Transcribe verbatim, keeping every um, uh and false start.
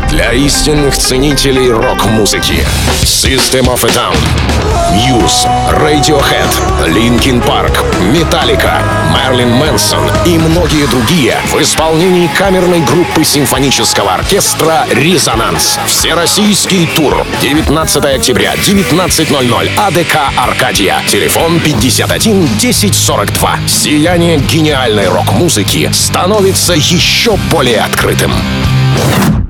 для истинных ценителей рок-музыки. System of a Down, Muse, Radiohead, Linkin Park, Metallica, Marilyn Manson и многие другие в исполнении камерной группы симфонического оркестра «Резонанс». Всероссийский тур. девятнадцатого октября, девятнадцать ноль ноль, АДК «Аркадия». Телефон пятьдесят один десять сорок два. Сияние гениальной рок-музыки становится еще более открытым.